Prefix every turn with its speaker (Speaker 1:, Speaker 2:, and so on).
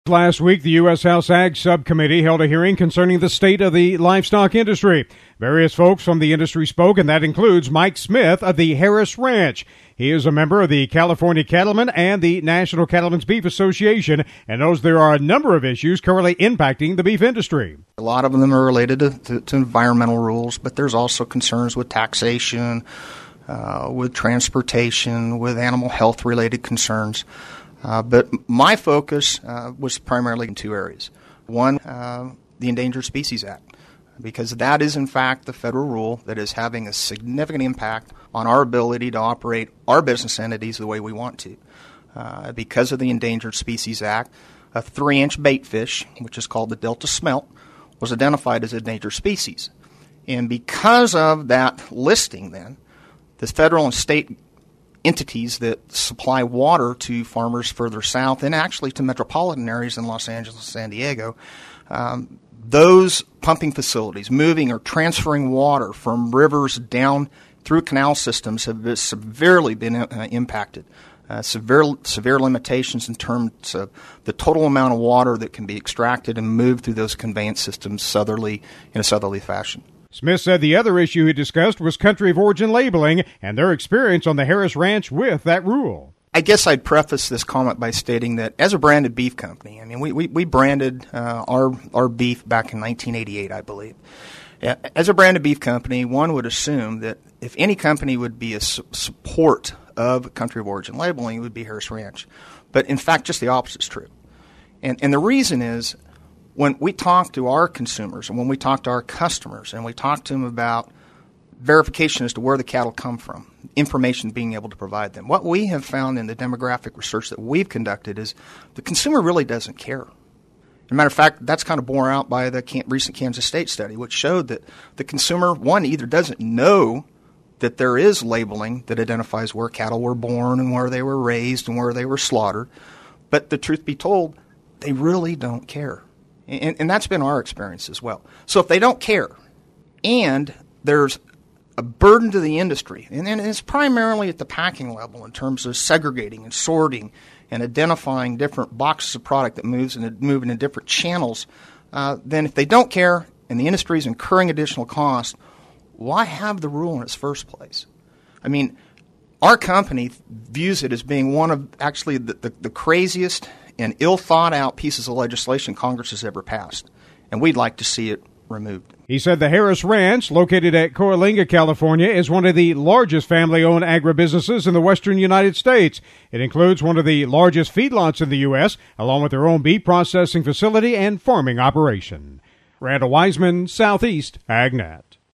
Speaker 1: Last week, the U.S. House Ag Subcommittee held a hearing concerning the state of the livestock industry. Various folks from the industry spoke, and that includes Mike Smith of the Harris Ranch. He is a member of the California Cattlemen and the National Cattlemen's Beef Association and knows there are a number of issues currently impacting the beef industry.
Speaker 2: A lot of them are related to environmental rules, but there's also concerns with taxation, with transportation, with animal health-related concerns. But my focus was primarily in two areas. One, the Endangered Species Act, because that is, in fact, the federal rule that is having a significant impact on our ability to operate our business entities the way we want to. Because of the Endangered Species Act, a 3-inch bait fish, which is called the Delta smelt, was identified as a endangered species. And because of that listing, then, the federal and state entities that supply water to farmers further south and actually to metropolitan areas in Los Angeles and San Diego, those pumping facilities moving or transferring water from rivers down through canal systems have severely been impacted. Severe limitations in terms of the total amount of water that can be extracted and moved through those conveyance systems in a southerly fashion.
Speaker 1: Smith said the other issue he discussed was country of origin labeling and their experience on the Harris Ranch with that rule.
Speaker 2: I guess I'd preface this comment by stating that as a branded beef company, I mean, we branded our beef back in 1988, I believe. As a branded beef company, one would assume that if any company would be a support of country of origin labeling, it would be Harris Ranch. But in fact, just the opposite is true. And the reason is, when we talk to our consumers and when we talk to our customers and we talk to them about verification as to where the cattle come from, information being able to provide them, what we have found in the demographic research that we've conducted is the consumer really doesn't care. As a matter of fact, that's kind of borne out by the recent Kansas State study, which showed that the consumer, one, either doesn't know that there is labeling that identifies where cattle were born and where they were raised and where they were slaughtered, but the truth be told, they really don't care. And that's been our experience as well. So if they don't care, and there's a burden to the industry, and it's primarily at the packing level in terms of segregating and sorting and identifying different boxes of product that move in different channels, then if they don't care and the industry is incurring additional cost, why have the rule in its first place? I mean, our company views it as being one of actually the craziest and ill-thought-out pieces of legislation Congress has ever passed, and we'd like to see it removed.
Speaker 1: He said the Harris Ranch, located at Coalinga, California, is one of the largest family-owned agribusinesses in the western United States. It includes one of the largest feedlots in the U.S., along with their own beef processing facility and farming operation. Randall Wiseman, Southeast AgNet.